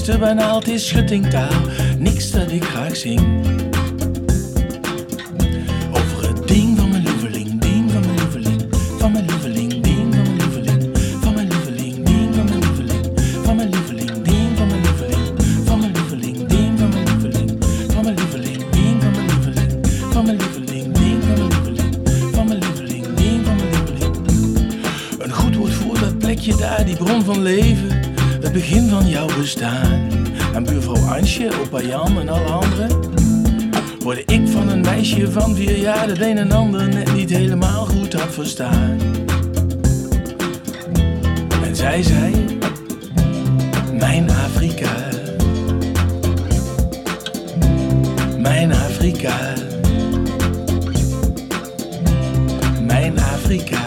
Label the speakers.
Speaker 1: te banaal, het is schuttingtaal. Niks dat ik graag zing. Over het ding van mijn lieveling, ding van mijn lieveling, van mijn lieveling, ding van mijn lieveling, van mijn lieveling, ding van mijn lieveling, van mijn lieveling, ding van mijn lieveling, van mijn lieveling, ding van mijn lieveling, van mijn lieveling, ding van mijn lieveling, van mijn lieveling, ding van mijn lieveling, van mijn lieveling, ding van mijn lieveling. Een goed woord voor dat plekje daar, die bron van leven, het begin van jouw bestaan. En buurvrouw Ansje, opa Jan en alle anderen, hoorde ik van een meisje van 4 jaar dat een en ander net niet helemaal goed had verstaan. En zij zei, mijn Afrika, mijn Afrika, mijn Afrika.